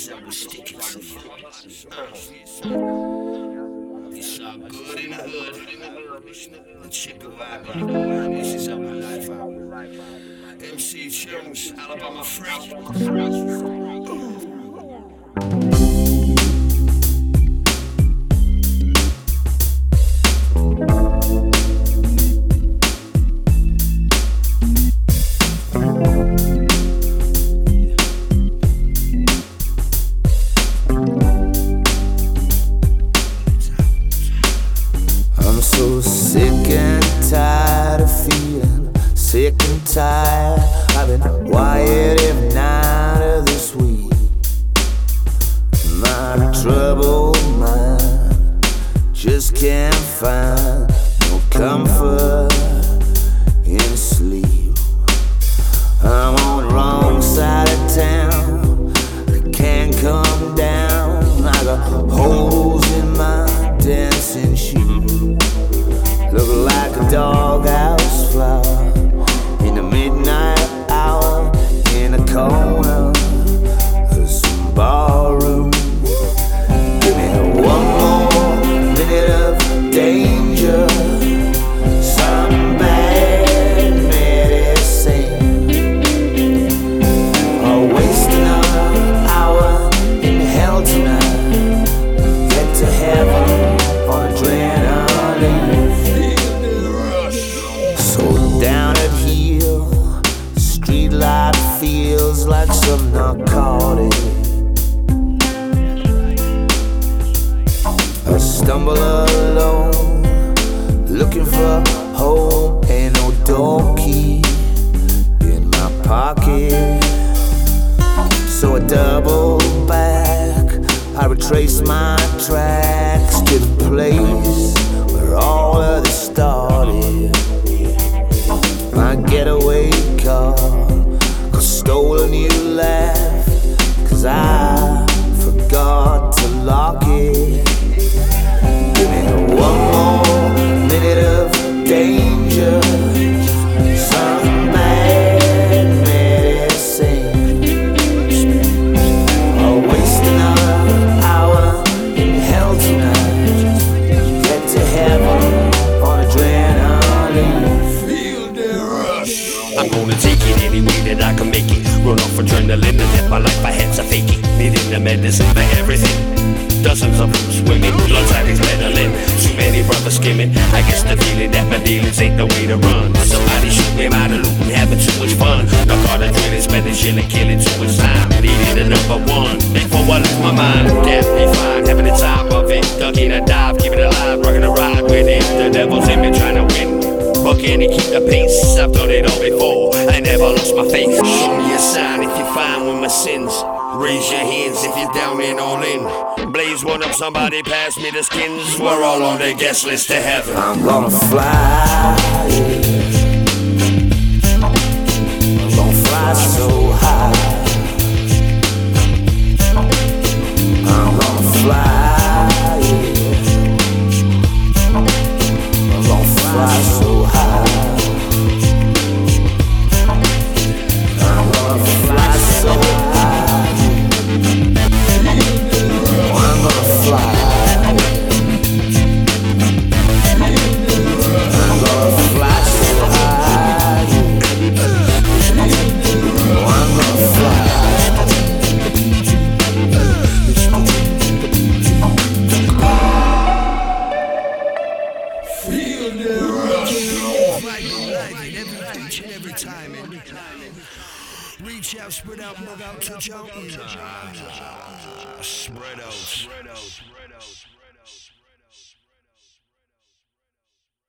I will stick it to you. It's all good in the hood. The chicken vibe. This is how my life out. MC Jones, Alabama Freak. I'm so sick and tired of feeling sick and tired. I've been wired every night of this week. My troubled mind just can't find no comfort in sleep. I'm on the wrong side of town, I can't come down. I got holes in my dancing shoes. Look like a doghouse flower in the midnight hour in a corner of some barroom. Give me one more minute of danger, some bad medicine, or waste another hour in hell tonight. Get to heaven on adrenaline. So down at heel, the street light feels like some narcotic. I stumble alone, looking for home, ain't no door key in my pocket. So I double back, I retrace my tracks to the place where all of this started. My getaway car got stolen, you laugh, 'cause I forgot to lock it. Give me one more minute of danger, some bad medicine, or waste another hour in hell tonight. Get to heaven on adrenaline. I'm gonna take it any way that I can make it. Run off adrenaline and let my life I had to fake it. Needing the medicine for everything. Dozens of them swimming, blood tidings meddling. Too many brothers skimming. I guess the feeling that my dealings ain't the way to run. Somebody shoot me out of loop and having too much fun. Knock all the drilling, spending shilling, killing too much time. Needing a number one before I lose my mind. Can't be fine, having the time of it. Duck in a dive, keep it alive, rocking a ride with it. The devil's in me trying to win. But can he keep the pace? I've done it all before, I never lost my faith. Show me a sign if you're fine with my sins. Raise your hands if you're down and all in. Blaze one up, somebody pass me the skins. We're all on the guest list to heaven. I'm gonna fly, I'm gonna fly so high. I'm gonna fly, I'm gonna fly so high. I'm gonna fly so high. I'm gonna fly. I'm gonna fly so high. I'm gonna fly. Feel the rush. Every time. Reach out, spread out, move out, touch out. Spread out.